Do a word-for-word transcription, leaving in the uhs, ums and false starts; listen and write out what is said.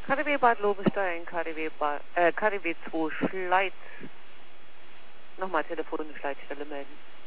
K D W Bad Lobenstein, K D W, ba äh, K D W zwei Schleiz. Nochmal telefonisch Leitstelle melden.